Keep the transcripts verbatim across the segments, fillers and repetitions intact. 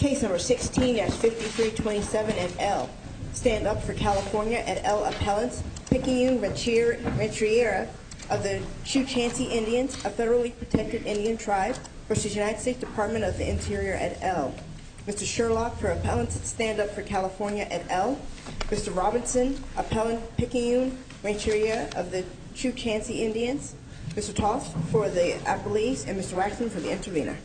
Case number sixteen dash fifty-three twenty-seven et al. Stand Up for California et al. Appellants Picayune Rancheria of the Chukchansi Indians, a federally protected Indian tribe, versus United States Department of the Interior et al. Mister Sherlock for Appellants Stand Up for California et al. Mister Robinson, Appellant Picayune Rancheria of the Chukchansi Indians. Mister Toth for the Appellees, and Mister Waxman for the Intervenor.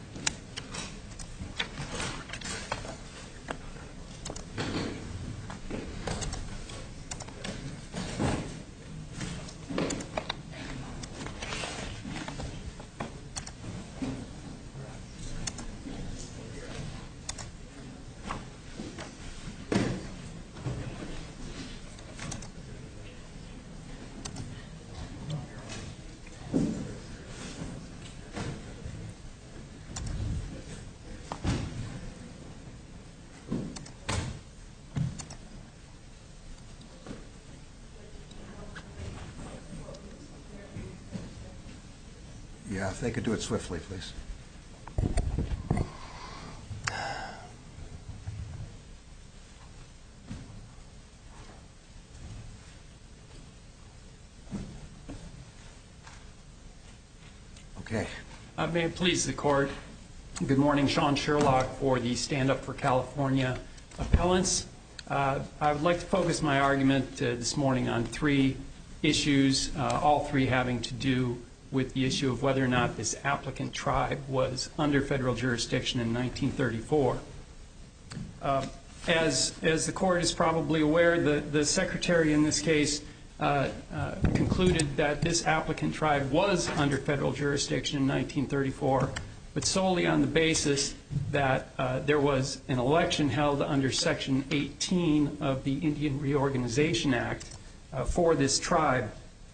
Yeah, if they could do it swiftly, please. Okay. Uh, may it please the Court. Good morning. Sean Sherlock for the Stand Up for California Appellants. Uh, I would like to focus my argument uh, this morning on three issues, uh, all three having to do with the issue of whether or not this applicant tribe was under federal jurisdiction in nineteen thirty-four. Uh, as, as the Court is probably aware, the, the Secretary in this case uh, uh, concluded that this applicant tribe was under federal jurisdiction in nineteen thirty-four, but solely on the basis that uh, there was an election held under Section eighteen of the Indian Reorganization Act uh, for this tribe.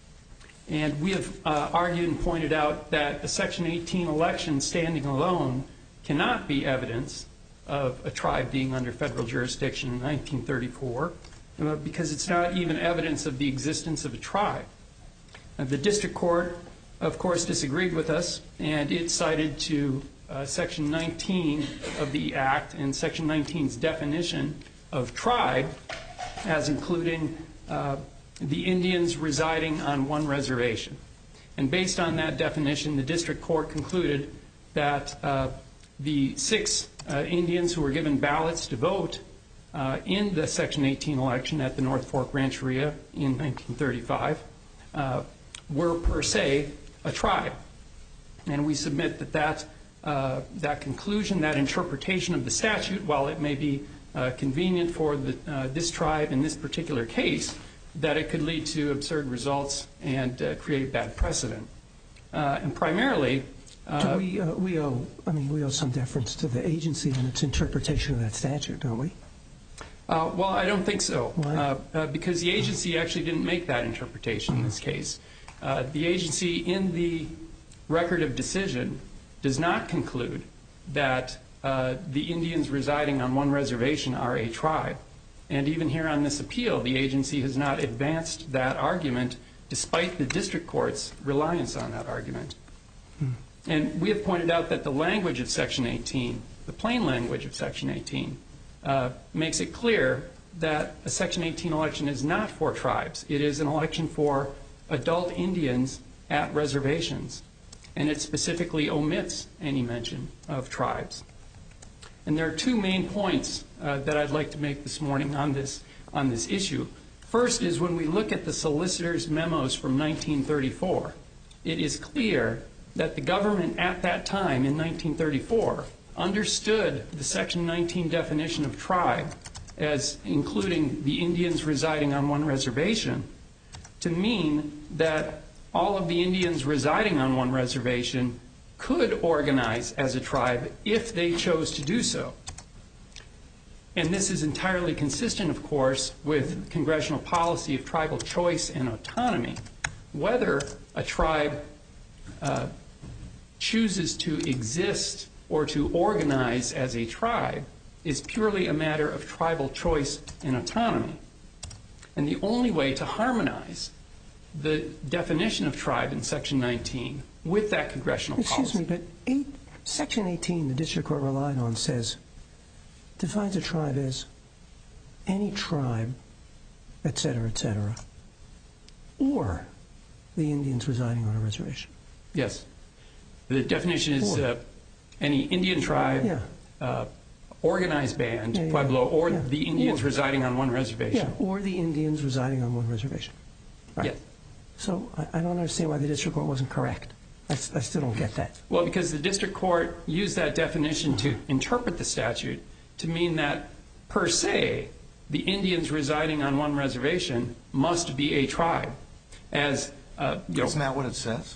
And we have uh, argued and pointed out that a Section eighteen election standing alone cannot be evidence of a tribe being under federal jurisdiction in nineteen thirty-four uh, because it's not even evidence of the existence of a tribe. Uh, the District Court, of course, disagreed with us, and it cited to uh, Section nineteen of the Act and Section nineteen's definition of tribe as including uh, the Indians residing on one reservation. And based on that definition, the District Court concluded that uh, the six uh, Indians who were given ballots to vote uh, in the Section eighteen election at the North Fork Rancheria in nineteen thirty-five uh, were per se a tribe. And we submit that that, uh, that conclusion, that interpretation of the statute, while it may be uh, convenient for the, uh, this tribe in this particular case, that it could lead to absurd results and uh, create bad precedent. Uh, and primarily, uh, Do we uh, we owe I mean we owe some deference to the agency and its interpretation of that statute, don't we? Uh, well, I don't think so. Why? Uh, uh, because the agency actually didn't make that interpretation in this case. Uh, the agency in the record of decision does not conclude that uh, the Indians residing on one reservation are a tribe. And even here on this appeal, the agency has not advanced that argument despite the District Court's reliance on that argument. Hmm. And we have pointed out that the language of Section eighteen, the plain language of Section eighteen, uh, makes it clear that a Section eighteen election is not for tribes. It is an election for adult Indians at reservations. And it specifically omits any mention of tribes. And there are two main points uh, that I'd like to make this morning on this, on this issue. First is when we look at the solicitor's memos from nineteen thirty-four, it is clear that the government at that time in nineteen thirty-four understood the Section nineteen definition of tribe as including the Indians residing on one reservation to mean that all of the Indians residing on one reservation could organize as a tribe if they chose to do so. And this is entirely consistent, of course, with congressional policy of tribal choice and autonomy. Whether a tribe uh, chooses to exist or to organize as a tribe is purely a matter of tribal choice and autonomy. And the only way to harmonize the definition of tribe in Section nineteen with that congressional Excuse policy. me, but eight, Section eighteen the District Court relied on says defines a tribe as any tribe, et cetera, et cetera, or the Indians residing on a reservation. Yes. The definition is uh, any Indian tribe, yeah. uh, organized band, yeah, yeah, Pueblo, or yeah. the Indians or, residing on one reservation. Yeah, or the Indians residing on one reservation. Right. Yes. So I, I don't understand why the district court wasn't correct. I, I still don't get that. Well, because the district court used that definition to interpret the statute to mean that, per se, the Indians residing on one reservation must be a tribe. As uh, you know, Isn't that what it says?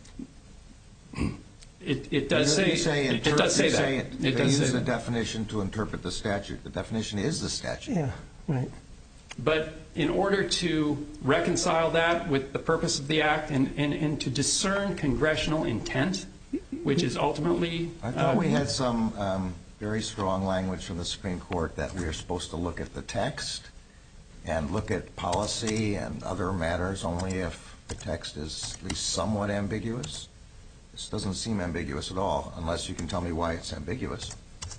It, it does You say, say it, inter- it does say you that. say it, it they does use say the that. definition to interpret the statute. The definition is the statute. Yeah, right. But in order to reconcile that with the purpose of the act and, and, and to discern congressional intent, which is ultimately... I thought uh, we had some um, very strong language from the Supreme Court that we are supposed to look at the text and look at policy and other matters only if the text is at least somewhat ambiguous. This doesn't seem ambiguous at all, unless you can tell me why it's ambiguous.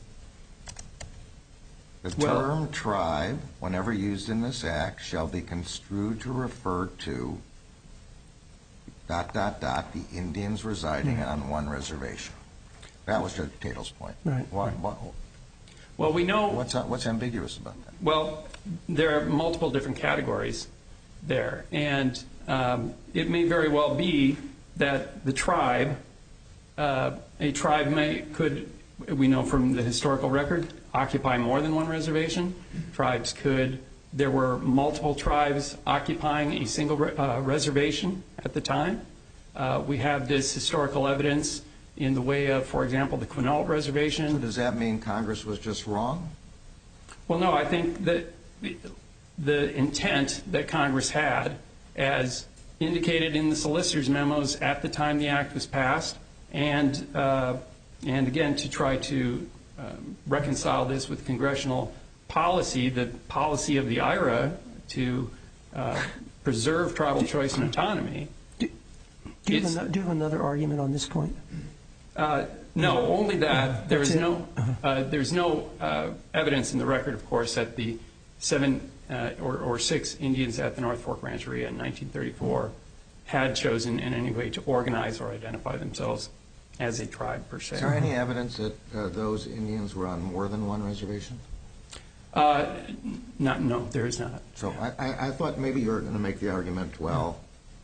The Well- term tribe, whenever used in this act, shall be construed to refer to dot, dot, dot, the Indians residing on one reservation. That was Judge Tatel's point. Right. What, what, Well, we know... what's, what's ambiguous about that? Well, there are multiple different categories there. And um, it may very well be that the tribe, uh, a tribe may, could, we know from the historical record, occupy more than one reservation. Tribes could, there were multiple tribes occupying a single re- uh, reservation at the time. Uh, we have this historical evidence in the way of, for example, the Quinault Reservation. So does that mean Congress was just wrong? Well, no, I think that the, the intent that Congress had, as indicated in the solicitor's memos at the time the act was passed, and uh, and again to try to um, reconcile this with congressional policy, the policy of the I R A to uh, preserve tribal choice and autonomy. Do, do, you have an, do you have another argument on this point? Uh, no, only that there is That's it? no uh, there's no uh, evidence in the record, of course, that the seven uh, or, or six Indians at the North Fork Rancheria in nineteen thirty-four had chosen in any way to organize or identify themselves as a tribe per se. Is there any evidence that uh, those Indians were on more than one reservation? Uh, not, no, there is not. So I, I, I thought maybe you were going to make the argument, well,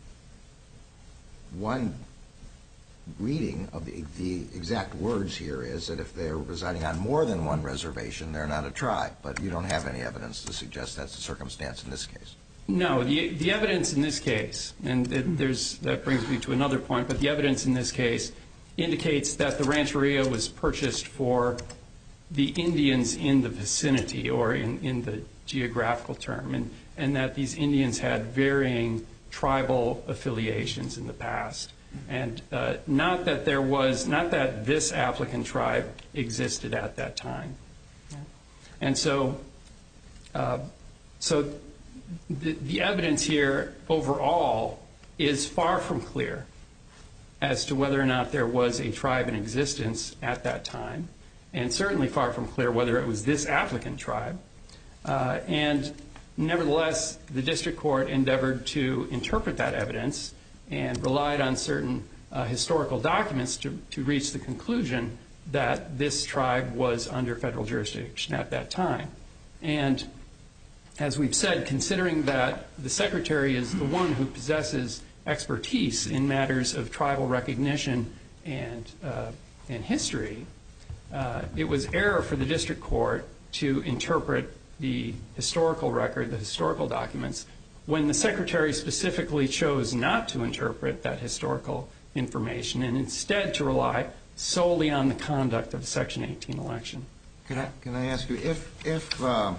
one reading of the, the exact words here is that if they're residing on more than one reservation, they're not a tribe. But you don't have any evidence to suggest that's the circumstance in this case. No, the the evidence in this case, and it, there's that brings me to another point, but the evidence in this case indicates that the rancheria was purchased for the Indians in the vicinity, or in, in the geographical term, and, and that these Indians had varying tribal affiliations in the past. And uh, not that there was, not that this applicant tribe existed at that time. And so, uh, so the, the evidence here overall is far from clear as to whether or not there was a tribe in existence at that time, and certainly far from clear whether it was this applicant tribe. Uh, and nevertheless, the district court endeavored to interpret that evidence and relied on certain uh, historical documents to, to reach the conclusion that this tribe was under federal jurisdiction at that time. And as we've said, considering that the Secretary is the one who possesses expertise in matters of tribal recognition and, uh, and history, uh, it was error for the district court to interpret the historical record, the historical documents, when the Secretary specifically chose not to interpret that historical information and instead to rely solely on the conduct of the Section eighteen election. Can I, can I ask you, if, if, um,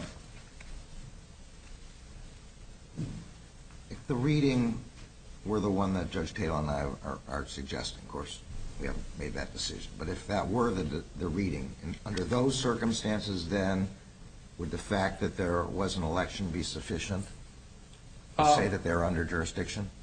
if the reading were the one that Judge Taylor and I are, are suggesting, of course, we haven't made that decision, but if that were the, the reading, and under those circumstances, then would the fact that there was an election be sufficient to Uh, say that they're under jurisdiction?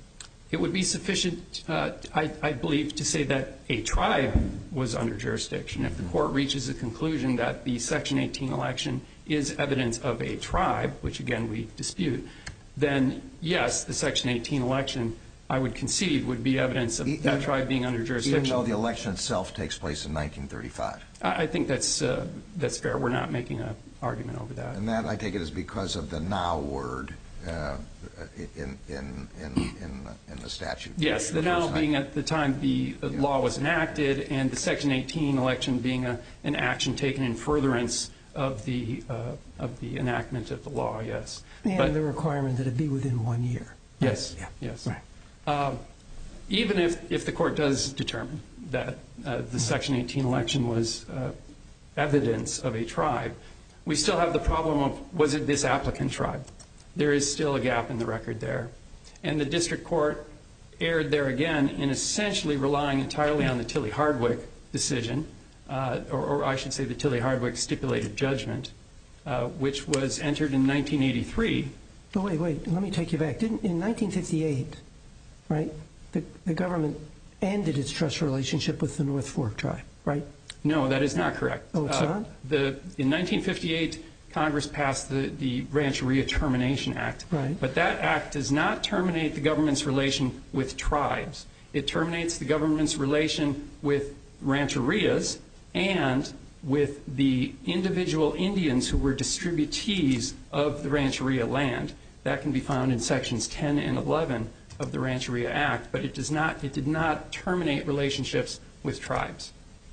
It would be sufficient, uh, I, I believe, to say that a tribe was under jurisdiction. If the court reaches a conclusion that the Section eighteen election is evidence of a tribe, which again we dispute, then yes, the Section eighteen election, I would concede, would be evidence of that tribe being under jurisdiction. Even though the election itself takes place in nineteen thirty-five. I, I think that's uh, that's fair. We're not making an argument over that. And that, I take it, is because of the now word uh, in, in, in, in, in the statute. Yes, the now being at the time the yeah. law was enacted, and the Section eighteen election being a, an action taken in furtherance of the uh, of the enactment of the law. Yes, and but, the requirement that it be within one year. Yes. Yeah. Yes. Right. Um, even if if the court does determine that uh, the Section eighteen election was uh, evidence of a tribe, we still have the problem of, was it this applicant tribe? There is still a gap in the record there. And the district court erred there again in essentially relying entirely on the Tilley-Hardwick decision, uh, or, or I should say the Tilley-Hardwick stipulated judgment, uh, which was entered in nineteen eighty-three. Oh, wait, wait, let me take you back. Didn't, in nineteen fifty-eight, right, the, the government ended its trust relationship with the North Fork tribe, right? No, that is not correct. Oh, it's uh, not? The, in nineteen fifty-eight, Congress passed the, the Rancheria Termination Act. Right. But that act does not terminate the government's relation with tribes. It terminates the government's relation with rancherias and with the individual Indians who were distributees of the rancheria land. That can be found in sections ten and eleven of the Rancheria Act, but it does not, it did not terminate relationships with tribes.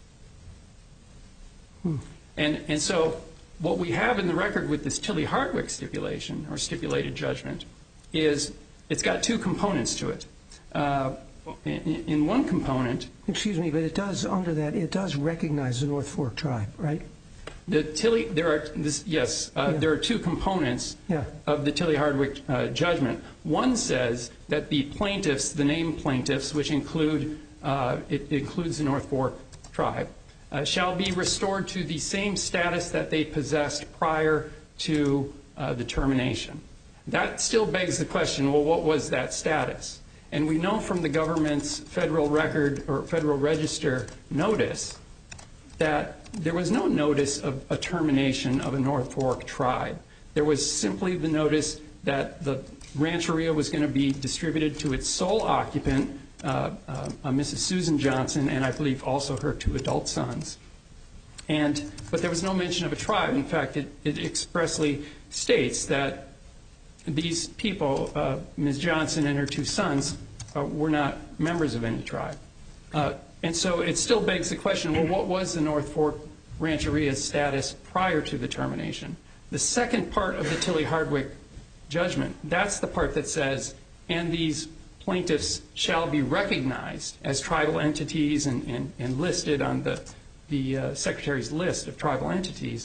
Hmm. And, and so what we have in the record with this Tilley-Hardwick stipulation, or stipulated judgment, is it's got two components to it. Uh, in, in one component... Excuse me, but it does, under that, it does recognize the North Fork tribe, right? The Tilley, there are, this, yes, uh, yeah. there are two components yeah. of the Tilley-Hardwick uh, judgment. One says that the plaintiffs, the named plaintiffs, which include, uh, it, it includes the North Fork tribe, Uh, shall be restored to the same status that they possessed prior to uh, the termination. That still begs the question, well, what was that status? And we know from the government's federal record or Federal Register notice that there was no notice of a termination of a North Fork tribe. There was simply the notice that the rancheria was going to be distributed to its sole occupant, Uh, uh, uh, Missus Susan Johnson, and I believe also her two adult sons. And but there was no mention of a tribe. In fact, it, it expressly states that these people, uh, Miz Johnson and her two sons, uh, were not members of any tribe. Uh, and so it still begs the question, well, what was the North Fork Rancheria's status prior to the termination? The second part of the Tilley-Hardwick judgment, that's the part that says, and these plaintiffs shall be recognized as tribal entities and, and, and listed on the, the uh, Secretary's list of tribal entities.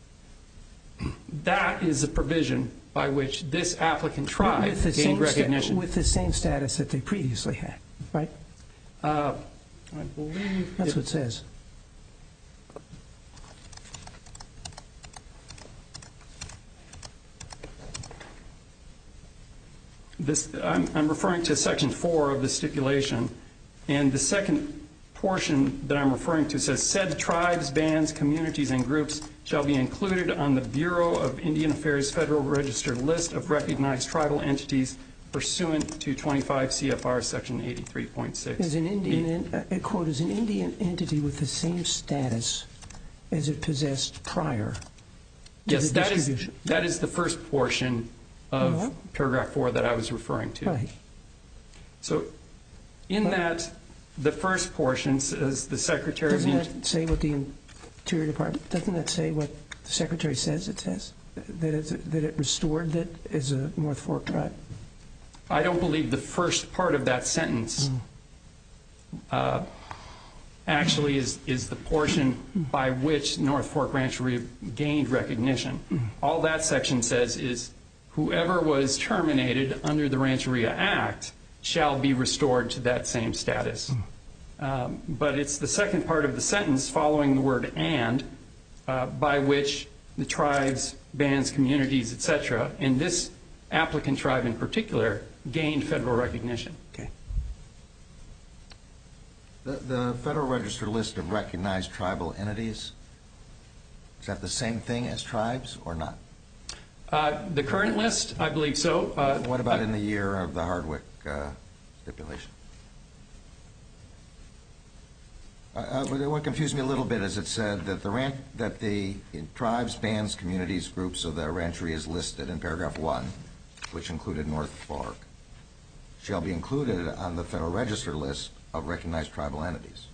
That is a provision by which this applicant tribe with the gained same recognition. Sta- with the same status that they previously had, right? Uh, I believe That's it, what it says. This, I'm, I'm referring to Section four of the stipulation, and the second portion that I'm referring to says, said tribes, bands, communities, and groups shall be included on the Bureau of Indian Affairs Federal Register list of recognized tribal entities pursuant to twenty-five C F R Section eighty-three point six. As an Indian, a quote, is an Indian entity with the same status as it possessed prior to yes, the that distribution. is that is the first portion of Uh-huh. paragraph four that I was referring to. Right. So, in But- that, the first portion says the Secretary of the Doesn't that say what the Interior Department, doesn't that say what the Secretary says it says? That, it's, that it restored it as a North Fork tribe? I don't believe the first part of that sentence Mm. uh, actually is, is the portion by which North Fork Rancheria gained recognition. Mm. All that section says is whoever was terminated under the Rancheria Act shall be restored to that same status. Mm. Um, but it's the second part of the sentence following the word and, uh, by which the tribes, bands, communities, et cetera, and this applicant tribe in particular, gained federal recognition. Okay. The, the Federal Register list of recognized tribal entities, is that the same thing as tribes or not? Uh, the current list, I believe so. Uh, what about in the year of the Hardwick uh, stipulation? Uh, what confused me a little bit is it said that the ran- that the tribes, bands, communities, groups of the rancherie is listed in paragraph one, which included North Fork, shall be included on the Federal Register list of recognized tribal entities.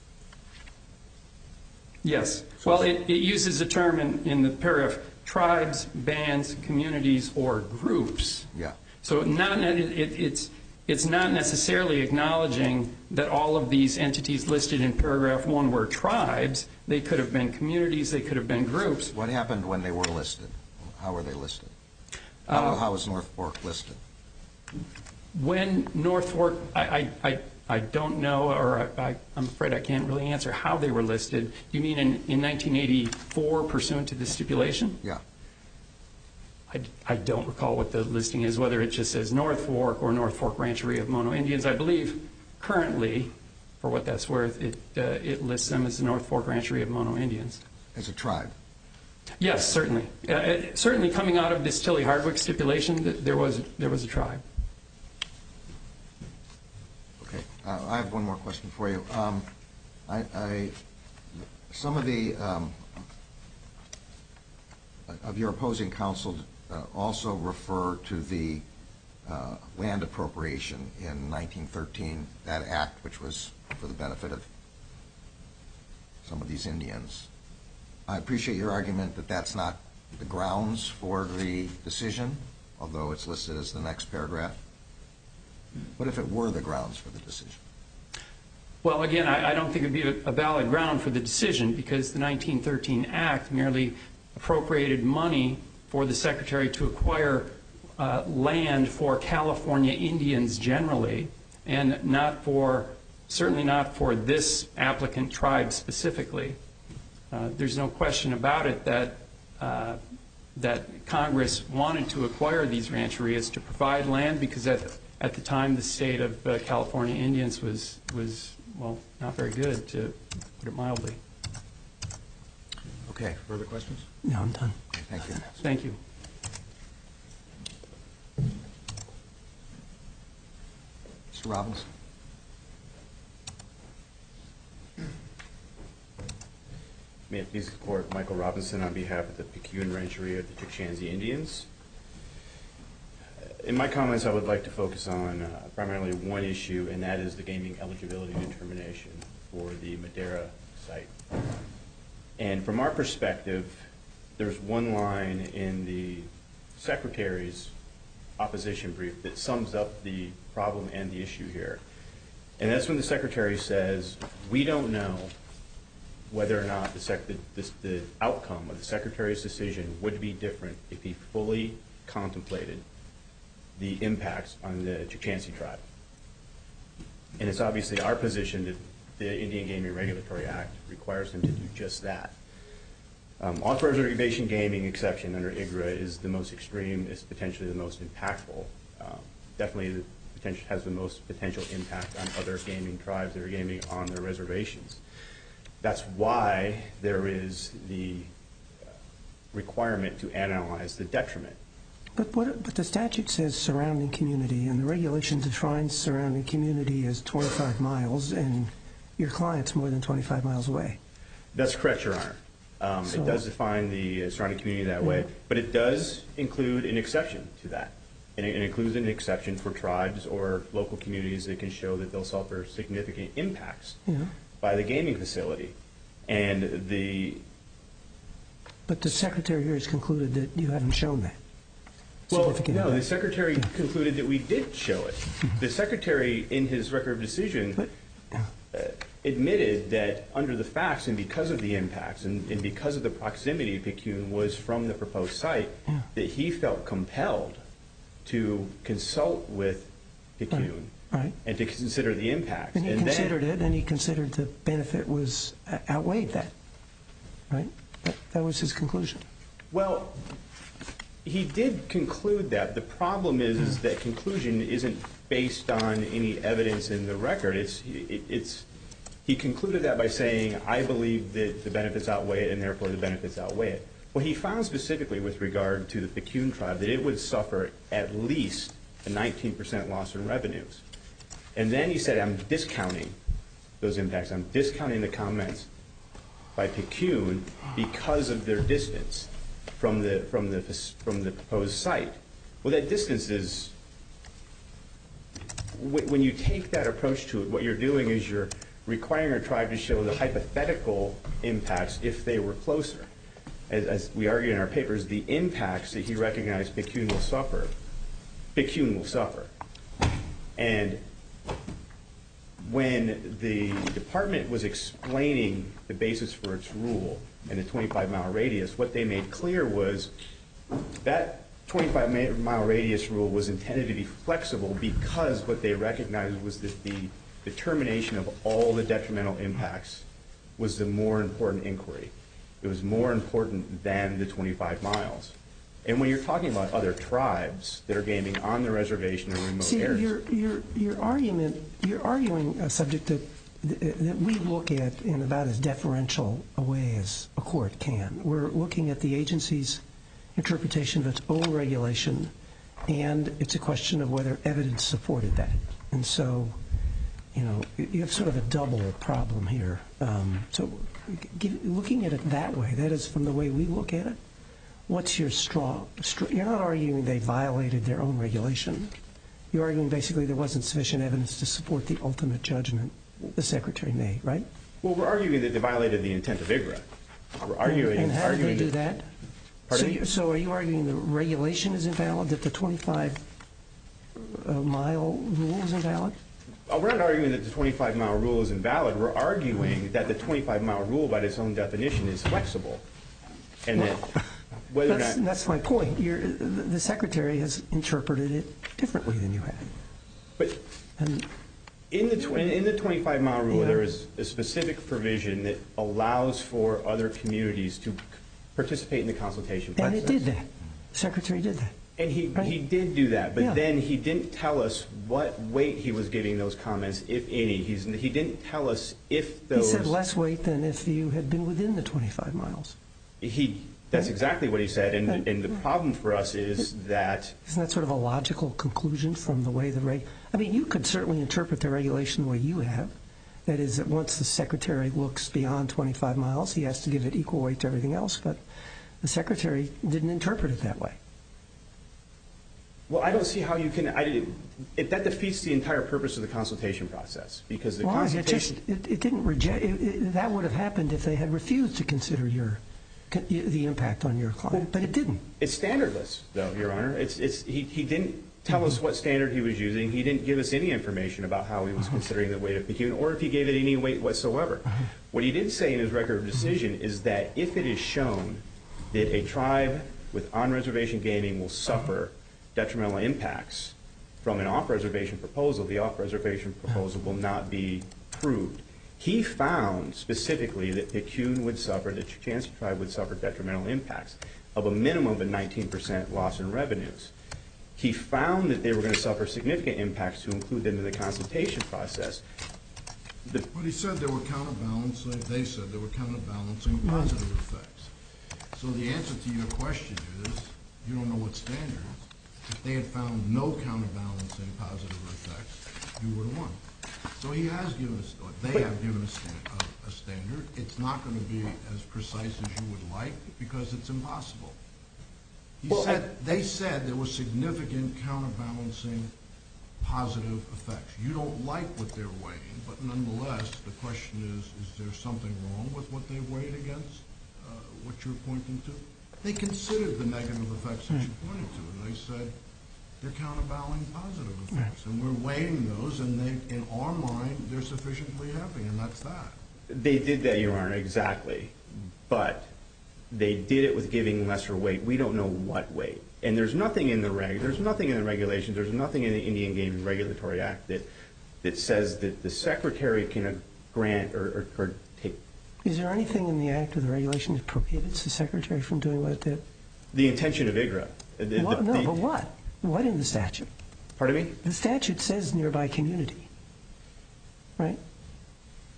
Yes. Well, it, it uses a term in, in the paragraph, tribes, bands, communities, or groups. Yeah. So not it, it, it's it's not necessarily acknowledging that all of these entities listed in paragraph one were tribes. They could have been communities. They could have been groups. What happened when they were listed? How were they listed? How, uh, how was North Fork listed? When North Fork, I, I, I, I don't know, or I, I, I'm afraid I can't really answer how they were listed. You mean in, in nineteen eighty-four pursuant to the stipulation? Yeah. I, I don't recall what the listing is, whether it just says North Fork or North Fork Rancheria of Mono Indians. I believe currently, for what that's worth, it, uh, it lists them as the North Fork Rancheria of Mono Indians. As a tribe? Yes, certainly. Uh, it, certainly coming out of this Tilley-Hardwick stipulation, there was, there was a tribe. Okay. Uh, I have one more question for you. Um, I, I, some of the um, of your opposing counsel uh, also refer to the uh, land appropriation in nineteen thirteen, that act which was for the benefit of some of these Indians. I appreciate your argument that that's not the grounds for the decision, although it's listed as the next paragraph. What if it were the grounds for the decision? Well, again, I, I don't think it would be a, a valid ground for the decision because the nineteen thirteen Act merely appropriated money for the Secretary to acquire uh, land for California Indians generally, and not for, certainly not for this applicant tribe specifically. Uh, there's no question about it that uh, that Congress wanted to acquire these rancherias to provide land because at at the time the state of uh, California Indians was was well not very good, to put it mildly. Okay. Further questions? No, I'm done. Okay, thank you. Thank you. Mister Robinson. May it please the Court, Michael Robinson on behalf of the Picayune Rancheria of the Chukchansi Indians. In my comments, I would like to focus on uh, primarily one issue, and that is the gaming eligibility determination for the Madera site. And from our perspective, there's one line in the Secretary's opposition brief that sums up the problem and the issue here. And that's when the Secretary says, we don't know whether or not the, sec- the, the, the outcome of the Secretary's decision would be different if he fully contemplated the impacts on the Chukchansi tribe. And it's obviously our position that the Indian Gaming Regulatory Act requires him to do just that. Um, authorized reservation gaming exception under I G R A is the most extreme, is potentially the most impactful. Um, definitely the potential, has the most potential impact on other gaming tribes that are gaming on their reservations. That's why there is the requirement to analyze the detriment. But what? But the statute says surrounding community, and the regulation defines surrounding community as twenty-five miles, and your client's more than twenty-five miles away. That's correct, Your Honor. Um, So- it does define the uh, surrounding community that way, but it does include an exception to that. And it, it includes an exception for tribes or local communities that can show that they'll suffer significant impacts Yeah. by the gaming facility. And the But the Secretary here has concluded that you haven't shown that. Well, Significant no, the impact. Secretary concluded that we did show it. The Secretary, in his record of decision, But- uh, admitted that under the facts and because of the impacts and, and because of the proximity of Picayune was from the proposed site, Yeah. that he felt compelled to consult with Picayune Right. and to consider the impacts. And he then- considered it, and he considered the benefit was uh, outweighed that. Right. That, that was his conclusion. Well, he did conclude that. The problem is, is that conclusion isn't based on any evidence in the record. It's it, it's He concluded that by saying, I believe that the benefits outweigh it, and therefore the benefits outweigh it. Well, he found specifically with regard to the Picayune tribe that it would suffer at least a nineteen percent loss in revenues. And then he said, I'm discounting those impacts. I'm discounting the comments by Picayune because of their distance from the from the from the proposed site. Well, that distance is, when you take that approach to it, what you're doing is you're requiring a tribe to show the hypothetical impacts if they were closer. As, as we argued in our papers, the impacts that he recognized Picayune will suffer, Picayune will suffer. And when the department was explaining the basis for its rule and the twenty-five mile radius, what they made clear was that twenty-five mile radius rule was intended to be flexible because what they recognized was that the determination of all the detrimental impacts was the more important inquiry. It was more important than the twenty-five miles. And when you're talking about other tribes that are gaming on the reservation in remote See, areas. your, your, your argument, you're arguing a subject that, that we look at in about as deferential a way as a court can. We're looking at the agency's interpretation of its own regulation, and it's a question of whether evidence supported that. And so, you know, you have sort of a double problem here. Um, so give, looking at it that way, that is from the way we look at it, what's your strong, str- you're not arguing they violated their own regulation. You're arguing basically there wasn't sufficient evidence to support the ultimate judgment the Secretary made, right? Well, we're arguing that they violated the intent of I G R A. We're arguing. And, and how did they arguing do that? Pardon so, me? you, so are you arguing the regulation is invalid, that the twenty-five mile rule is invalid? Uh, we're not arguing that the twenty-five mile rule is invalid. We're arguing that the twenty-five mile rule, by its own definition, is flexible. And that whether That's, or not. that's my point. You're, the, the Secretary has interpreted it differently than you have. But And in the, tw- in the twenty-five mile rule, Yeah. there is a specific provision that allows for other communities to participate in the consultation And process. it did that. The Secretary did that. And he, Right. he did do that, but Yeah. then he didn't tell us what weight he was giving those comments, if any. He's, he didn't tell us if those... He said less weight than if you had been within the twenty-five miles. He, that's Right. exactly what he said, and, Right. and the problem for us is that... Isn't that sort of a logical conclusion from the way the reg... I mean, you could certainly interpret the regulation the way you have. That is, that once the Secretary looks beyond twenty-five miles, he has to give it equal weight to everything else. But the Secretary didn't interpret it that way. Well, I don't see how you can... I, it, it, that defeats the entire purpose of the consultation process, because the Why? It, consultation... just, it, it didn't reject... It, it, that would have happened if they had refused to consider your the impact on your client, but it didn't. It's standardless, though, Your Honor. It's, it's, he, he didn't tell us what standard he was using. He didn't give us any information about how he was uh-huh. considering the weight of Picayune, or if he gave it any weight whatsoever. Uh-huh. What he did say in his record of decision uh-huh. is that if it is shown that a tribe with on-reservation gaming will suffer detrimental impacts from an off-reservation proposal, the off-reservation proposal will not be approved. He found specifically that Picayune would suffer, the Chukchansi tribe would suffer detrimental impacts of a minimum of a nineteen percent loss in revenues. He found that they were going to suffer significant impacts to include them in the consultation process. The but he said there were counterbalancing, they said there were counterbalancing positive effects. So the answer to your question is, you don't know what standards. If they had found no counterbalancing positive effects, you would have won. So he has given us, or they have given us a, a standard. It's not going to be as precise as you would like because it's impossible. He well, said, I, they said there was significant counterbalancing positive effects. You don't like what they're weighing, but nonetheless, the question is, is there something wrong with what they weighed against uh, what you're pointing to? They considered the negative effects that you pointed to, and they said they're counterbalancing positive effects, and we're weighing those, and they, in our mind, they're sufficiently heavy, and that's that. They did that, Your Honor, exactly, but they did it with giving lesser weight. We don't know what weight, and there's nothing in the reg, there's nothing in the regulations, there's nothing in the Indian Gaming Regulatory Act that that says that the Secretary can grant or, or, or take. Is there anything in the Act or the regulation that prohibits the Secretary from doing what it did? The intention of I G R A. The, what? the, no, the, but what? What in the statute? Pardon me? The statute says nearby community, right?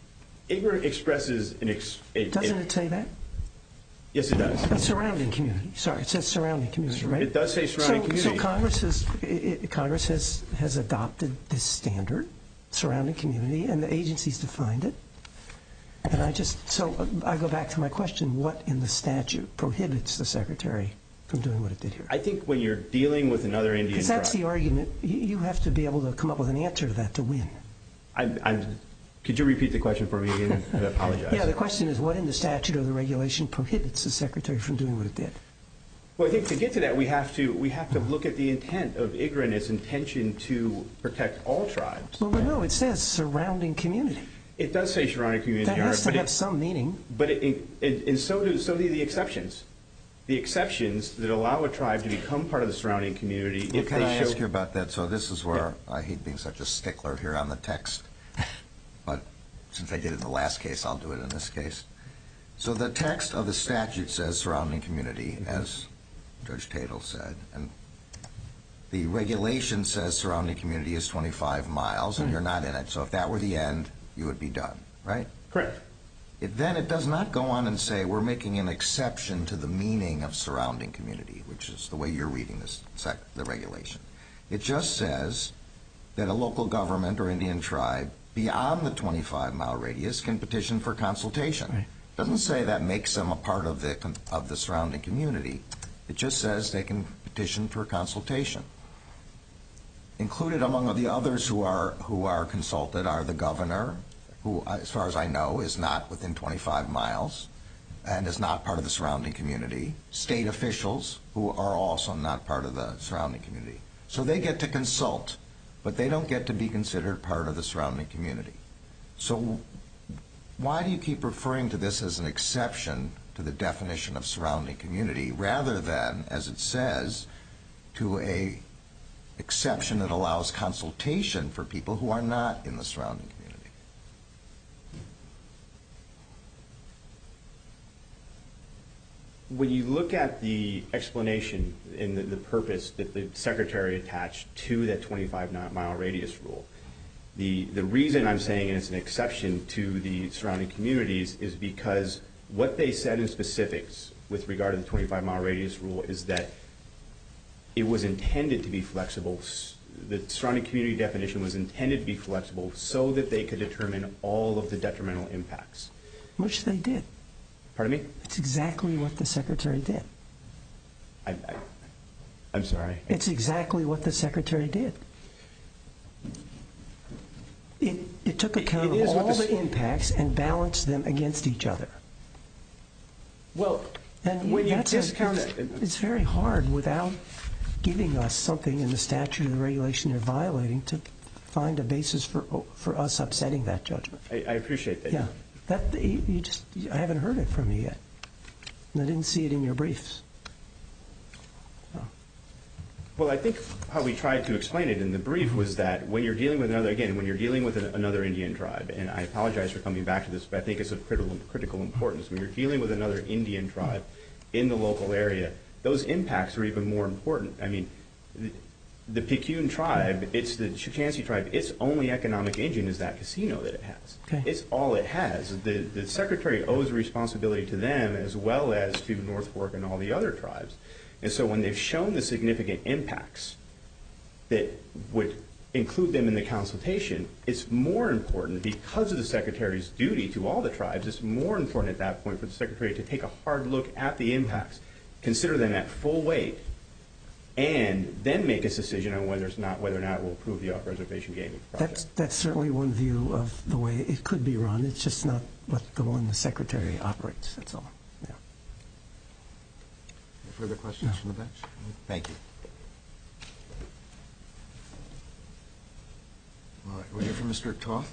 I G R A expresses an... Ex, a, Doesn't a, it say that? Yes, it does. A surrounding community. Sorry, it says surrounding community, right? It does say surrounding so, community. So Congress has it, it, Congress has has adopted this standard, surrounding community, and the agencies defined it. And I just so uh, I go back to my question: what in the statute prohibits the Secretary from doing what it did here? I think when you're dealing with another Indian Because tribe... that's the argument. You, you have to be able to come up with an answer to that to win. I, I'm... Could you repeat the question for me again? I apologize. Yeah, the question is what in the statute or the regulation prohibits the Secretary from doing what it did? Well, I think to get to that, we have to we have to look at the intent of I G R A and its intention to protect all tribes. Well, no, it says surrounding community. It does say surrounding community, That Your Honor, has to but have it, some meaning. but it, it, and so do so do the exceptions. The exceptions that allow a tribe to become part of the surrounding community Well, if can they I show... ask you about that? So this is where I hate being such a stickler here on the text, but since I did it in the last case, I'll do it in this case. So the text of the statute says surrounding community, as Judge Tatel said, and the regulation says surrounding community is twenty-five miles, and you're not in it. So if that were the end, you would be done, right? Correct. It, then it does not go on and say we're making an exception to the meaning of surrounding community, which is the way you're reading this, the regulation. It just says that a local government or Indian tribe beyond the twenty-five mile radius can petition for consultation. Right. It doesn't say that makes them a part of the of the surrounding community. It just says they can petition for consultation. Included among the others who are who are consulted are the governor, who, as far as I know, is not within twenty-five miles and is not part of the surrounding community, state officials who are also not part of the surrounding community. So they get to consult, but they don't get to be considered part of the surrounding community. So why do you keep referring to this as an exception to the definition of surrounding community rather than, as it says, to a exception that allows consultation for people who are not in the surrounding community? When you look at the explanation and the, the purpose that the Secretary attached to that twenty-five mile radius rule, the, the reason I'm saying it's an exception to the surrounding communities is because what they said in specifics with regard to the twenty-five mile radius rule is that it was intended to be flexible. The surrounding community definition was intended to be flexible so that they could determine all of the detrimental impacts. Which they did. Pardon me? It's exactly what the Secretary did. I, I, I'm sorry. It's exactly what the Secretary did. It, it took account it of all the, the impacts and balanced them against each other. Well, and when you that's discount a, it... It's, it's very hard without giving us something in the statute or the regulation they're violating to find a basis for for us upsetting that judgment. I, I appreciate that. Yeah. That, you just, I haven't heard it from you yet. And I didn't see it in your briefs. Oh. Well, I think how we tried to explain it in the brief was that when you're dealing with another, again, when you're dealing with an, another Indian tribe, and I apologize for coming back to this, but I think it's of critical, critical importance. When you're dealing with another Indian tribe in the local area, those impacts are even more important. I mean, the, the Picayune tribe, it's the Chukchansi tribe, its only economic engine is that casino that it has. Okay. It's all it has. The, the Secretary owes a responsibility to them as well as to North Fork and all the other tribes. And so when they've shown the significant impacts that would include them in the consultation, it's more important because of the Secretary's duty to all the tribes, it's more important at that point for the Secretary to take a hard look at the impacts, consider them at full weight, and then make a decision on whether it's not whether or not it will approve the off-reservation gaming project. That's, that's certainly one view of the way it could be run. It's just not what the one the Secretary operates. That's all. Yeah. Any further questions no. from the bench? Thank you. All right, we'll hear from Mister Toth.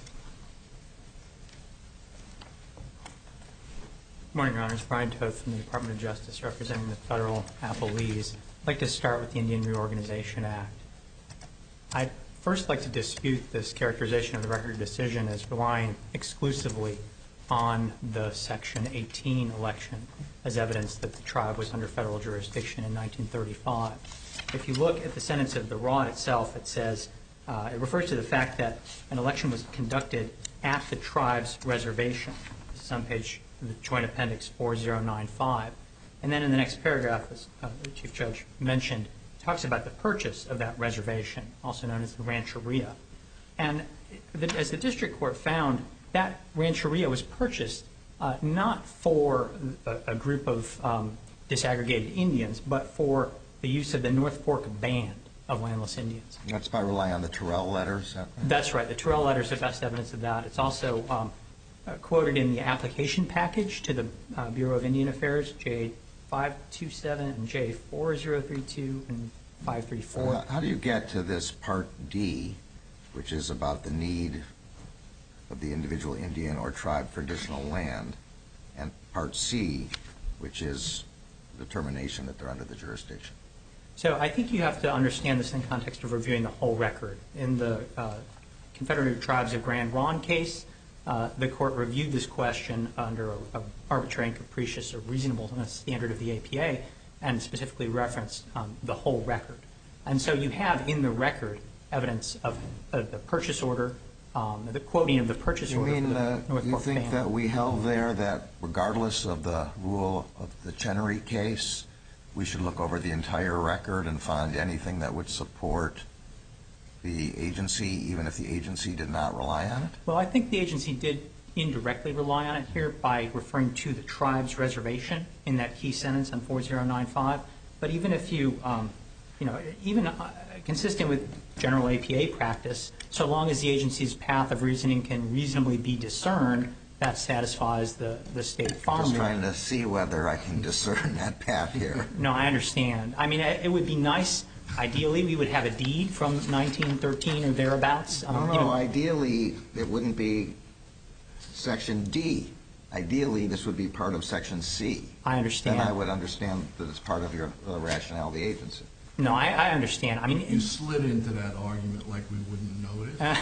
Good morning, Your Honors. Brian Toth from the Department of Justice representing the federal appellees. I'd like to start with the Indian Reorganization Act. I'd first like to dispute this characterization of the record of decision as relying exclusively on the Section eighteen election as evidence that the tribe was under federal jurisdiction in nineteen thirty-five. If you look at the sentence of the R O D itself, it says Uh, it refers to the fact that an election was conducted at the tribe's reservation. This is on page the Joint Appendix four zero nine five. And then in the next paragraph, as uh, the Chief Judge mentioned, it talks about the purchase of that reservation, also known as the rancheria. And the, as the district court found, that rancheria was purchased uh, not for a, a group of um, disaggregated Indians, but for the use of the North Fork Band of landless Indians. That's by relying on the Terrell letters? That right? That's right. The Terrell letters are the best evidence of that. It's also um, uh, quoted in the application package to the uh, Bureau of Indian Affairs, J five two seven and J four zero three two and five three four. Uh, how do you get to this Part D, which is about the need of the individual Indian or tribe for additional land, and Part C, which is determination that they're under the jurisdiction? So I think you have to understand this in context of reviewing the whole record. In the uh, Confederated Tribes of Grand Ronde case, uh, the court reviewed this question under an arbitrary and capricious or reasonableness standard of the A P A and specifically referenced um, the whole record. And so you have in the record evidence of, of the purchase order, um, the quoting of the purchase You order. mean, for the uh, North you Fork think Band. that we held there that regardless of the rule of the Chenery case, we should look over the entire record and find anything that would support the agency, even if the agency did not rely on it? Well, I think the agency did indirectly rely on it here by referring to the tribe's reservation in that key sentence on four zero nine five. But even if you, um, you know, even uh, consistent with general A P A practice, so long as the agency's path of reasoning can reasonably be discerned, that satisfies the, the state farm Just rule. trying to see whether I can discern that path here. No, I understand. I mean, it would be nice. Ideally, we would have a deed from nineteen thirteen or thereabouts. No, Um, no, you know, ideally, it wouldn't be Section D. Ideally, this would be part of Section C. I understand. Then I would understand that it's part of your uh, rationale of the agency. No, I, I understand. I mean, You slid into that argument like we wouldn't notice. well,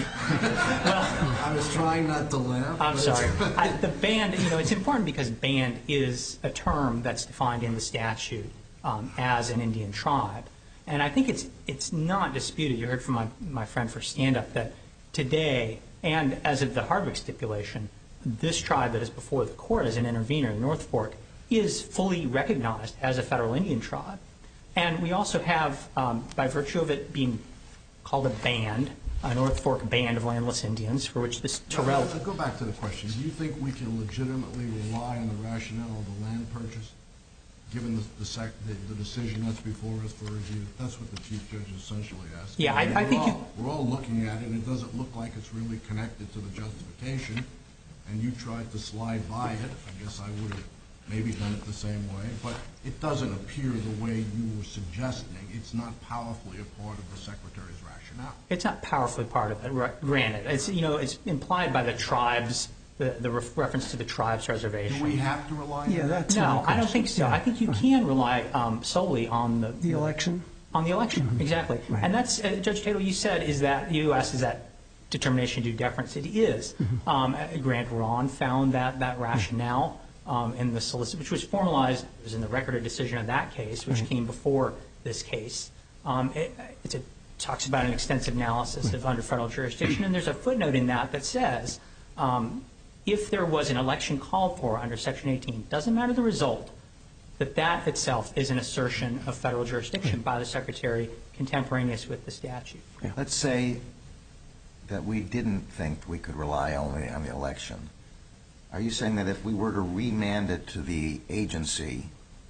I was trying not to laugh. I'm but sorry. it's- I, the band, you know, it's important because band is a term that's defined in the statute um, as an Indian tribe. And I think it's it's not disputed. You heard from my, my friend for stand-up that today, and as of the Hardwick stipulation, this tribe that is before the court as an intervener in North Fork is fully recognized as a federal Indian tribe. And we also have, um, by virtue of it being called a band, a North Fork Band of Landless Indians, for which this Terrell... Now, go back to the question. Do you think we can legitimately rely on the rationale of the land purchase, given the, the, sec, the, the decision that's before us for review? That's what the Chief Judge is essentially asking. Yeah, I- mean, I we're think all, you- We're all looking at it, and it doesn't look like it's really connected to the justification, and you tried to slide by it. I guess I would have maybe done it the same way, but it doesn't appear the way you were suggesting. It's not powerfully a part of the Secretary's rationale. It's not powerfully part of it, right, granted. It's, you know, it's implied by the tribes, the, the ref- reference to the tribe's reservation. Do we have to rely on Yeah, that? that's my No, I don't question. think so. Yeah. I think you can rely um, solely on the... The election? On the election, exactly. Right. And that's, uh, Judge Tatel, you said, is that, you asked, is that determination due deference? It is. Um, uh, Grant Ron found that, that rationale um, in the solicit, which was formalized, it was in the record of decision of that case, which Right. came before this case. Um, it it's a, talks about an extensive analysis of under federal jurisdiction, and there's a footnote in that that says, um, if there was an election called for under Section eighteen, doesn't matter the result, that that itself is an assertion of federal jurisdiction by the Secretary contemporaneous with the statute. Yeah. Let's say that we didn't think we could rely only on the election. Are you saying that if we were to remand it to the agency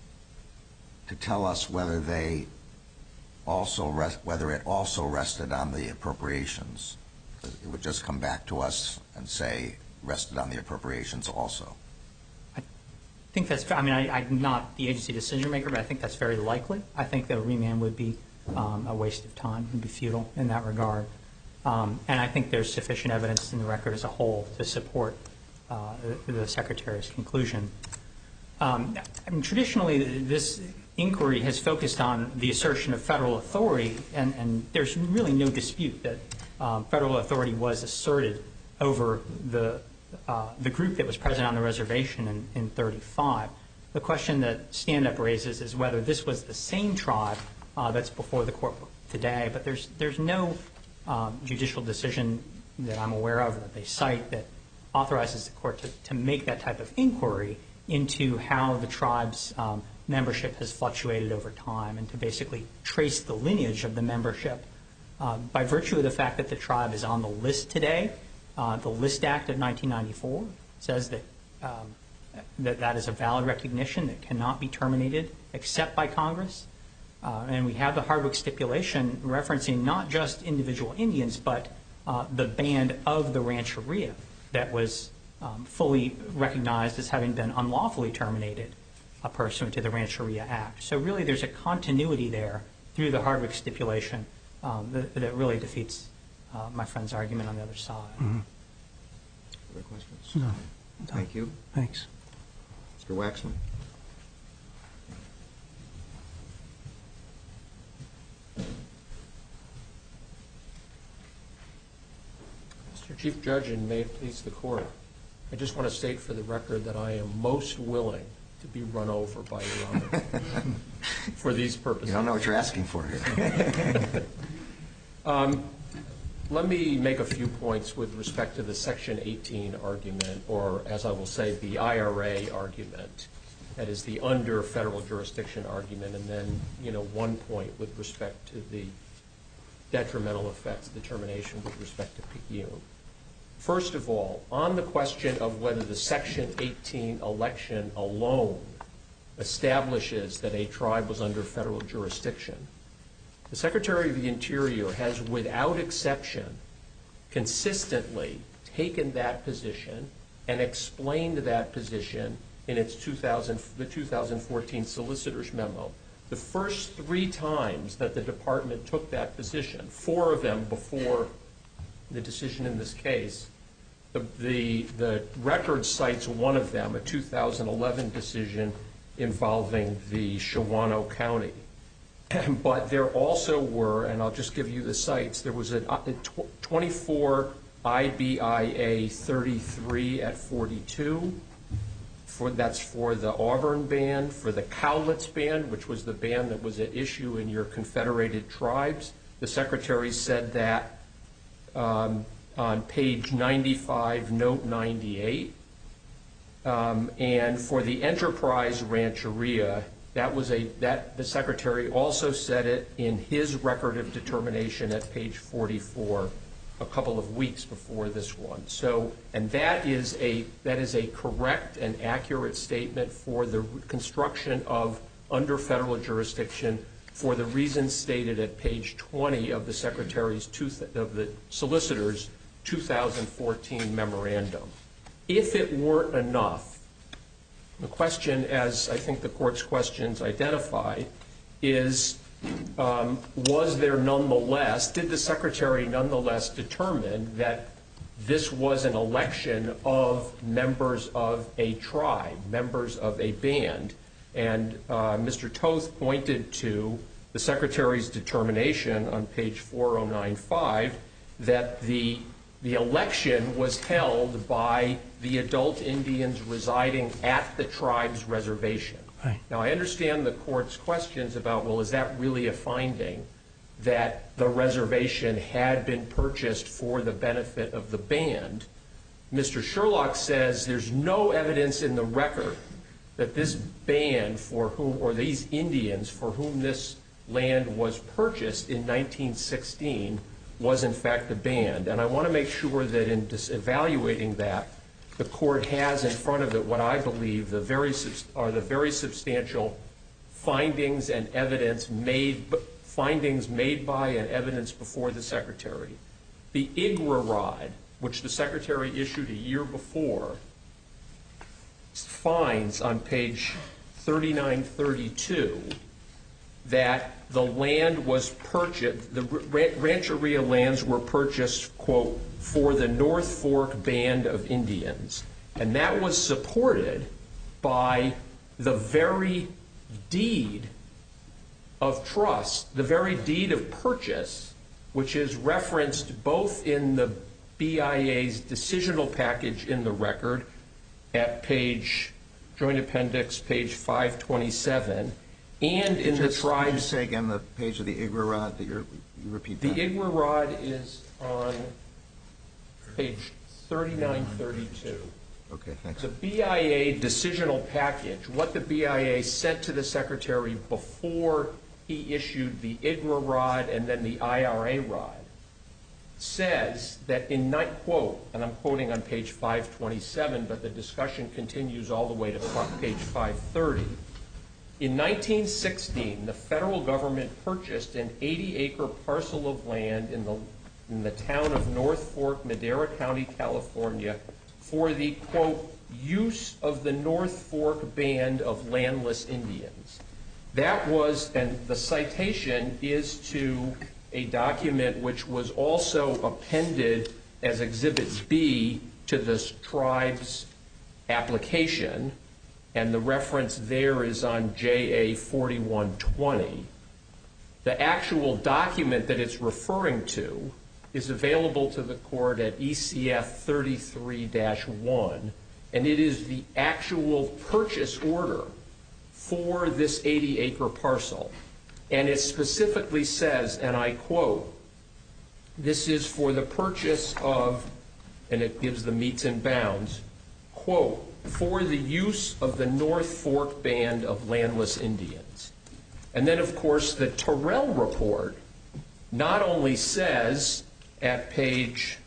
to tell us whether they also rest, whether it also rested on the appropriations, it would just come back to us and say rested on the appropriations also? I think that's, I mean, I, I'm not the agency decision maker, but I think that's very likely. I think the remand would be um, a waste of time, would be futile in that regard. Um, and I think there's sufficient evidence in the record as a whole to support uh, the, the Secretary's conclusion. Um, I mean, traditionally, this inquiry has focused on the assertion of federal authority, and, and there's really no dispute that um, federal authority was asserted over the uh, the group that was present on the reservation in, in thirty-five. The question that stand-up raises is whether this was the same tribe uh, that's before the court today, but there's there's no um, judicial decision that I'm aware of that they cite that authorizes the court to, to make that type of inquiry into how the tribe's um, membership has fluctuated over time and to basically trace the lineage of the membership. Uh, by virtue of the fact that the tribe is on the list today, uh, the List Act of nineteen ninety-four says that, um, that that is a valid recognition that cannot be terminated except by Congress. Uh, and we have the Hardwick stipulation referencing not just individual Indians, but uh, the band of the Rancheria that was um, fully recognized as having been unlawfully terminated uh, pursuant to the Rancheria Act. So really there's a continuity there through the Hardwick stipulation um, that, that really defeats uh, my friend's argument on the other side. Mm-hmm. Other questions? No. Thank you. Thanks. Mister Waxman. Mister Chief Judge, and may it please the Court, I just want to state for the record that I am most willing to be run over by Your Honor for these purposes. You don't know what you're asking for here. um, let me make a few points with respect to the Section eighteen argument, or as I will say, the I R A argument. That is the under federal jurisdiction argument, and then, you know, one point with respect to the detrimental effects determination with respect to Picayune. First of all, on the question of whether the Section eighteen election alone establishes that a tribe was under federal jurisdiction, the Secretary of the Interior has, without exception, consistently taken that position and explained that position in its two thousand, the two thousand fourteen Solicitor's Memo. The first three times that the Department took that position, four of them before the decision in this case, the, the, the record cites one of them, a two thousand eleven decision involving the Shawano County. But there also were, and I'll just give you the cites, there was a, a twenty-four I B I A thirty-three at forty-two. For, that's for the Auburn band, for the Cowlitz band, which was the band that was at issue in your Confederated Tribes. The Secretary said that um, on page ninety-five, note ninety-eight. Um, and for the Enterprise Rancheria, that was a that the Secretary also said it in his record of determination at page forty-four, a couple of weeks before this one. So, and that is a that is a correct and accurate statement for the construction of under federal jurisdiction for the reasons stated at page twenty of the Secretary's two, of the Solicitor's two thousand fourteen memorandum. If it weren't enough, the question, as I think the Court's questions identify, is Um, was there nonetheless, did the Secretary nonetheless determine that this was an election of members of a tribe, members of a band? And uh, Mister Toth pointed to the Secretary's determination on page four oh nine five that the, the election was held by the adult Indians residing at the tribe's reservation. Right. Now, I understand the Court's questions about, well, is that really a finding that the reservation had been purchased for the benefit of the band? Mister Sherlock says there's no evidence in the record that this band for whom, or these Indians for whom this land was purchased in nineteen sixteen was in fact the band. And I want to make sure that in dis- evaluating that, the Court has in front of it what I believe the very are the very substantial findings and evidence made findings made by and evidence before the Secretary. The I G R A rod, which the Secretary issued a year before, finds on page thirty-nine thirty-two that the land was purchased, the Rancheria lands were purchased, quote, for the North Fork Band of Indians. And that was supported by the very deed of trust, the very deed of purchase, which is referenced both in the B I A's decisional package in the record at page, Joint Appendix, page five twenty-seven, and in the Just- tribes. Could you say again the page of the I G R A rod that you're, you repeat The that? I G R A rod is on page thirty-nine thirty-two. Okay, thanks. The B I A decisional package, what the B I A sent to the Secretary before he issued the I G R A rod and then the I R A rod, says that in night quote, and I'm quoting on page five twenty-seven, but the discussion continues all the way to page five thirty. In nineteen sixteen, the federal government purchased an eighty acre parcel of land in the in the town of North Fork, Madera County, California, for the, quote, use of the North Fork Band of Landless Indians. That was, and the citation is to a document which was also appended as Exhibit B to this tribe's application, and the reference there is on J A forty-one twenty. The actual document that it's referring to is available to the court at E C F thirty-three dash one, and it is the actual purchase order for this eighty acre parcel. And it specifically says, and I quote, this is for the purchase of, and it gives the metes and bounds, quote, for the use of the North Fork Band of Landless Indians. And then, of course, the Terrell report not only says at page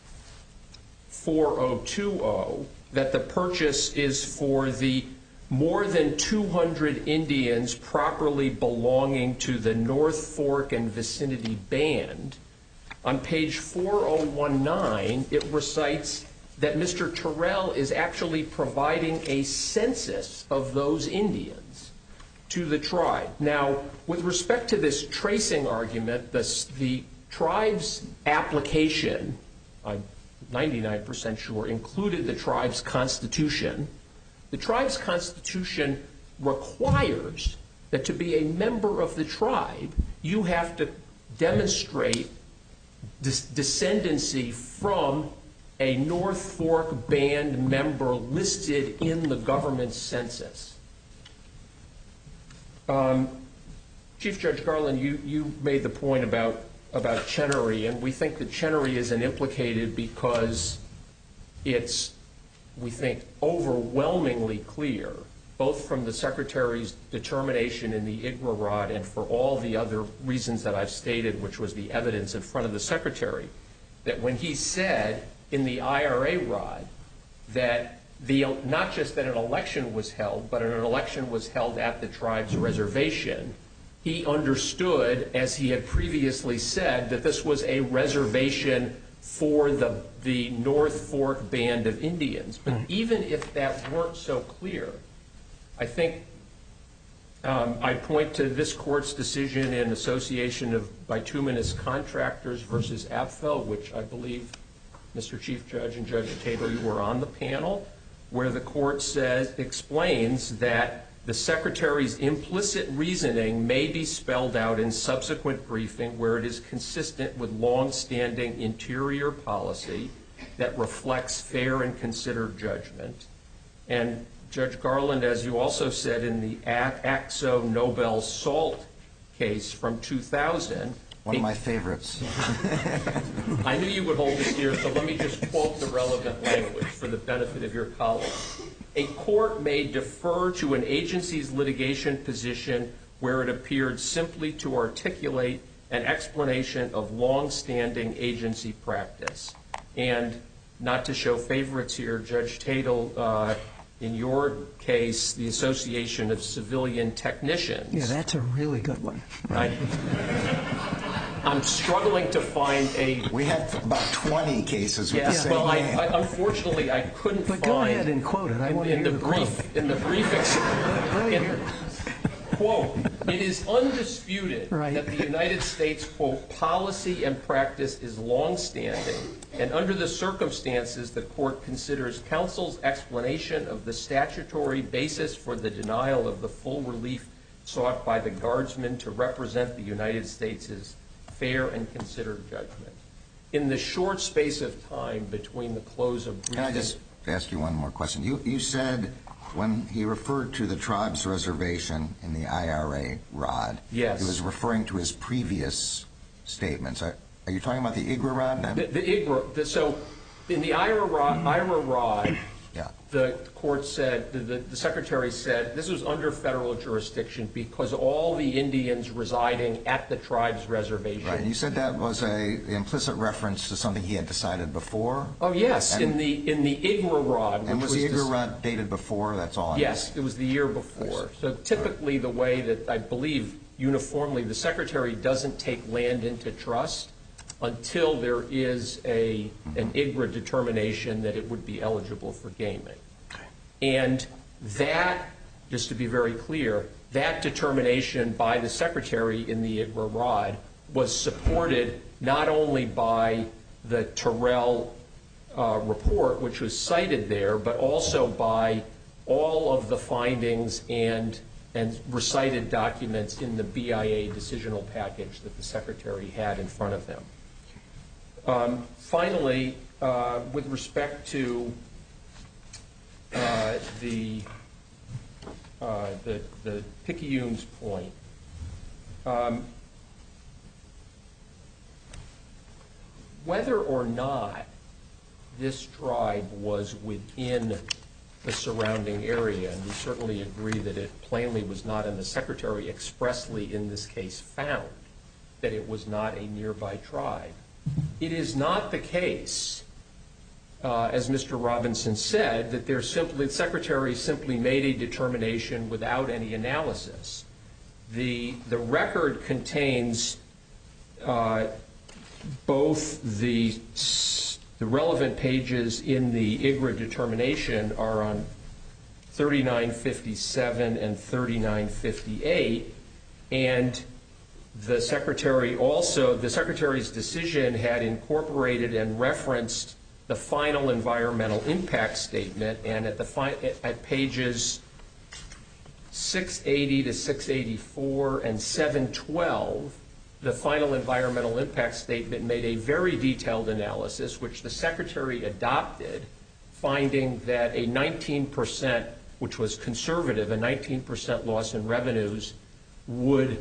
four thousand twenty that the purchase is for the more than two hundred Indians properly belonging to the North Fork and vicinity band. On page four thousand nineteen, it recites that Mister Terrell is actually providing a census of those Indians to the tribe. Now, with respect to this tracing argument, the, the tribe's application, I'm ninety-nine percent sure, included the tribe's constitution. The tribe's constitution requires that to be a member of the tribe, you have to demonstrate des- descendancy from a North Fork Band member listed in the government census. Um, Chief Judge Garland, you, you made the point about, about Chenery, and we think that Chenery isn't implicated because it's, we think, overwhelmingly clear, both from the Secretary's determination in the I G R A rod and for all the other reasons that I've stated, which was the evidence in front of the Secretary, that when he said in the I R A rod that the, not just that an election was held, but an election was held at the tribe's reservation, he understood, as he had previously said, that this was a reservation for the, the North Fork Band of Indians. But even if that weren't so clear, I think um, I point to this court's decision in Association of Bituminous Contractors versus APFEL, which I believe, Mister Chief Judge and Judge Tatel, you were on the panel, where the court says, explains that the Secretary's implicit reasoning may be spelled out in subsequent briefing where it is consistent with long-standing interior policy that reflects fair and considered judgment. And Judge Garland, as you also said in the Axo Nobel Salt case from two thousand. One of my favorites. I knew you would hold this here, so let me just quote the relevant language for the benefit of your colleagues. A court may defer to an agency's litigation position where it appeared simply to articulate an explanation of long-standing agency practice. And not to show favorites here, Judge Tatel, uh, in your case, the Association of Civilian Technicians. Yeah, that's a really good one. I, I'm struggling to find a... We had about twenty cases with Yeah, the same well, I, name. I, unfortunately, I couldn't But find... go ahead and quote it. I in, want to in hear the the brief, quote. In the brief... Ex- in, quote, it is undisputed Right. that the United States, quote, policy and practice is longstanding, and under the circumstances, the court considers counsel's explanation of the statutory basis for the denial of the full relief sought by the guardsman to represent the United States as fair and considered judgment. In the short space of time between the close of briefing... Can I just ask you one more question? You, you said when he referred to the tribe's reservation in the I R A, Rod, yes, he was referring to his previous statements. Are, are you talking about the I G R A, Rod? Then? The, the I G R A, the, so in the I R A, Rod, I R A, Rod yeah. the court said, the, the, the secretary said, this was under federal jurisdiction because all the Indians residing at the tribe's reservation. Right. You said that was a implicit reference to something he had decided before? Oh, yes. And, in the in the I G R A, Rod. And was, was the I G R A, Rod dated before? That's all I Yes, it was the year before. So typically the way that I believe uniformly the secretary doesn't take land into trust until there is a an I G R A determination that it would be eligible for gaming. And that, just to be very clear, that determination by the secretary in the I G R A, Rod was supported not only by the Terrell uh, report, which was cited there, but also by all of the findings and and recited documents in the B I A decisional package that the secretary had in front of him. Um, finally, uh, with respect to uh, the, uh, the the Picayune's point, um, whether or not this tribe was within the surrounding area, and we certainly agree that it plainly was not, and the secretary expressly in this case found that it was not a nearby tribe. It is not the case, uh, as Mister Robinson said, that there simply, the secretary simply made a determination without any analysis. The, the record contains uh, both the The relevant pages in the I G R A determination are on thirty-nine fifty-seven and thirty-nine fifty-eight, and the secretary also, the secretary's decision had incorporated and referenced the final environmental impact statement, and at the fi at pages six eighty to six eighty-four and seven twelve, the final environmental impact statement made a very detailed analysis, which the secretary adopted, finding that a nineteen percent, which was conservative, a nineteen percent loss in revenues would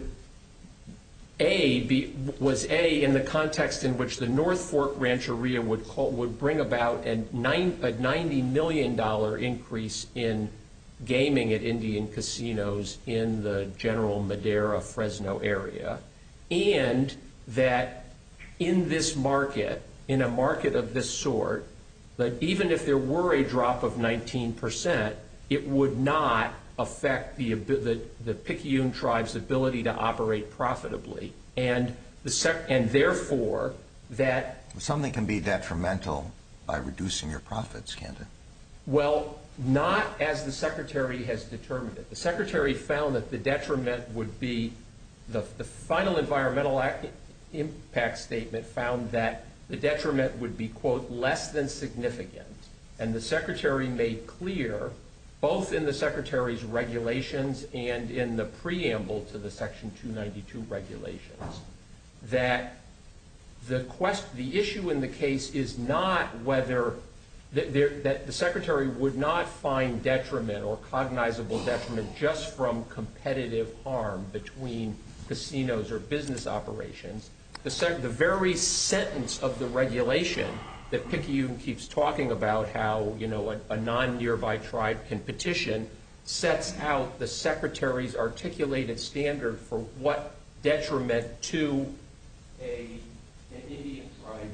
a be was a in the context in which the North Fork Rancheria would call, would bring about a, nine, a ninety million dollar increase in gaming at Indian casinos in the general Madera, Fresno area. And that in this market, in a market of this sort, that even if there were a drop of nineteen percent, it would not affect the, the, the Picayune tribe's ability to operate profitably. And, the sec and therefore, that... Something can be detrimental by reducing your profits, can't it? Well, not as the secretary has determined it. The secretary found that the detriment would be The, the final environmental act, impact statement found that the detriment would be, quote, less than significant. And the secretary made clear, both in the secretary's regulations and in the preamble to the Section two ninety-two regulations, that the, quest, the issue in the case is not whether that, there, that the secretary would not find detriment or cognizable detriment just from competitive harm between casinos or business operations. The, sec the very sentence of the regulation that Picayune keeps talking about, how you know a, a non-nearby tribe can petition, sets out the secretary's articulated standard for what detriment to a, an Indian tribe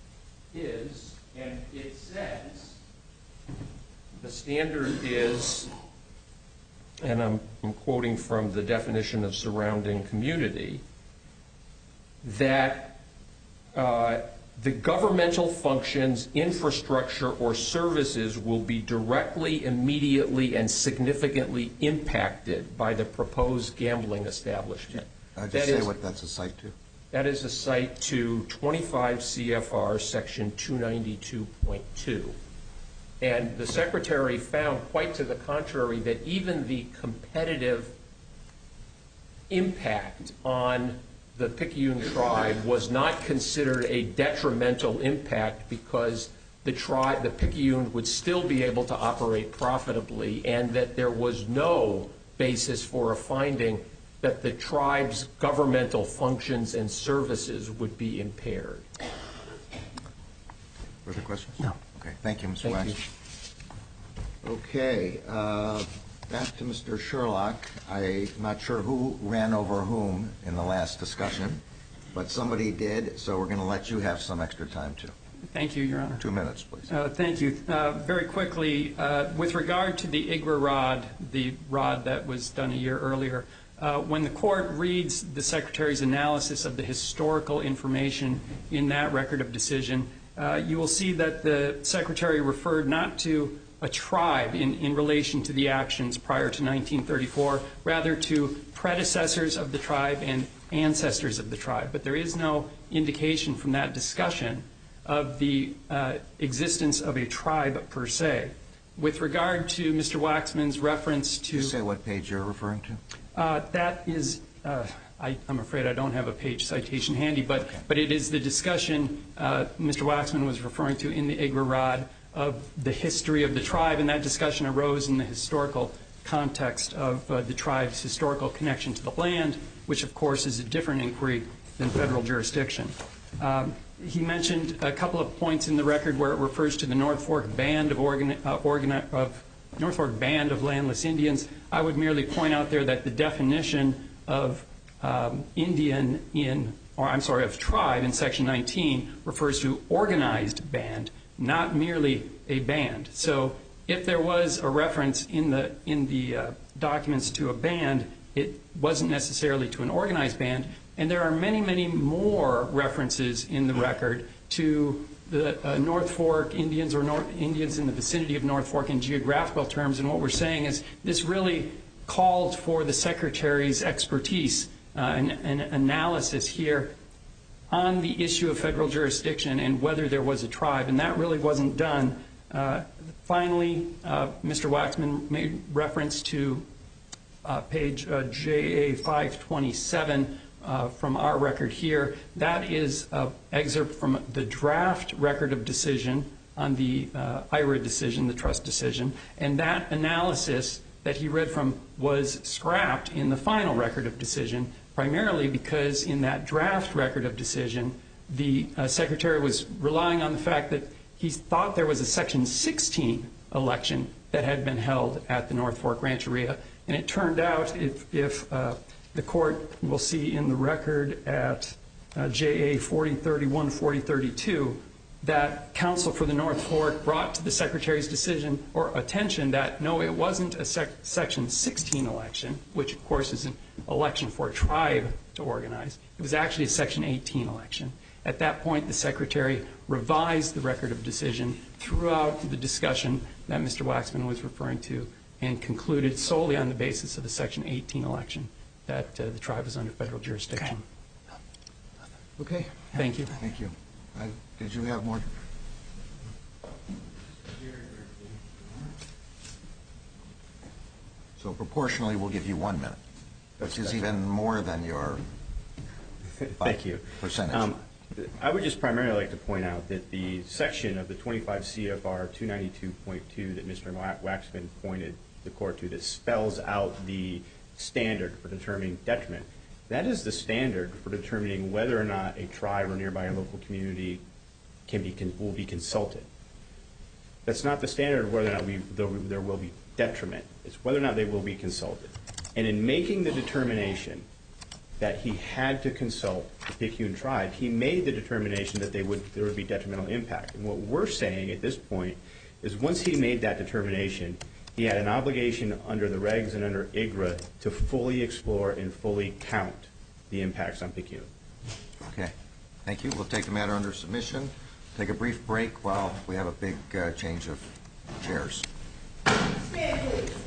is, and it says the standard is, and I'm, I'm quoting from the definition of surrounding community, that uh, the governmental functions, infrastructure, or services will be directly, immediately, and significantly impacted by the proposed gambling establishment. I just that say is, what that's a cite to? That is a cite to twenty-five C F R Section two ninety-two point two. And the secretary found, quite to the contrary, that even the competitive impact on the Picayune tribe was not considered a detrimental impact because the tribe, the Picayune, would still be able to operate profitably, and that there was no basis for a finding that the tribe's governmental functions and services would be impaired. Further questions? No. Okay, thank you, Mister Thank Wax. Okay, uh, back to Mister Sherlock. I'm not sure who ran over whom in the last discussion, but somebody did, so we're going to let you have some extra time, too. Thank you, Your Honor. Two minutes, please. Uh, thank you. Uh, very quickly, uh, with regard to the I G R A rod, the rod that was done a year earlier, uh, when the court reads the Secretary's analysis of the historical information in that record of decision, uh, you will see that the Secretary referred not to a tribe in, in relation to the actions prior to nineteen thirty-four, rather to predecessors of the tribe and ancestors of the tribe. But there is no indication from that discussion of the uh, existence of a tribe per se. With regard to Mister Waxman's reference to... Can you say what page you're referring to? Uh, that is, uh, I, I'm afraid I don't have a page citation handy, but, okay. but it is the discussion uh, Mister Waxman was referring to in the I G R A rod of the history of the tribe, and that discussion arose in the historical context of uh, the tribe's historical connection to the land, which of course is a different inquiry than federal jurisdiction. Um, he mentioned a couple of points in the record where it refers to the North Fork Band of, organ, uh, organi of North Fork Band of Landless Indians. I would merely point out there that the definition of um, Indian in, or I'm sorry, of tribe in Section nineteen refers to organized band, not merely a band. So if there was a reference in the in the uh, documents to a band, it wasn't necessarily to an organized band. And there are many, many more references in the record to the uh, North Fork Indians or North Indians in the vicinity of North Fork in geographical terms. And what we're saying is this really called for the Secretary's expertise uh, and, and analysis here on the issue of federal jurisdiction and whether there was a tribe. And that really wasn't done. Uh, finally, uh, Mister Waxman made reference to uh, page uh, J A five twenty-seven uh, from our record here. That is an excerpt from the draft record of decision on the uh, I R A decision, the trust decision. And that analysis that he read from was scrapped in the final record of decision, primarily because in that draft record of decision, the uh, Secretary was relying on the fact that he thought there was a Section sixteen election that had been held at the North Fork Rancheria. And it turned out, if, if uh, the court will see in the record at uh, J A forty thirty-one, forty thirty-two, that counsel for the North Fork brought to the Secretary's decision or attention that, no, it wasn't a sec Section sixteen election, which, of course, is an election for a tribe to organize. It was actually a Section eighteen election. At that point, the Secretary revised the record of decision throughout the discussion that Mister Waxman was referring to and concluded solely on the basis of the Section eighteen election that uh, the tribe was under federal jurisdiction. Okay. Okay. Thank you. Thank you. I, did you have more? So proportionally, we'll give you one minute, which is even more than your Thank you. percentage. Um, I would just primarily like to point out that the section of the twenty-five C F R two ninety-two point two that Mister Waxman pointed the court to that spells out the standard for determining detriment, that is the standard for determining whether or not a tribe or nearby local community can be will be consulted. That's not the standard of whether or not we, there will be detriment. It's whether or not they will be consulted. And in making the determination that he had to consult the Picayune tribe, he made the determination that they would there would be detrimental impact. And what we're saying at this point is once he made that determination, he had an obligation under the regs and under I G R A to fully explore and fully count the impacts on Picayune. Okay. Thank you. We'll take the matter under submission. Take a brief break while we have a big uh, change of chairs. Stand, please.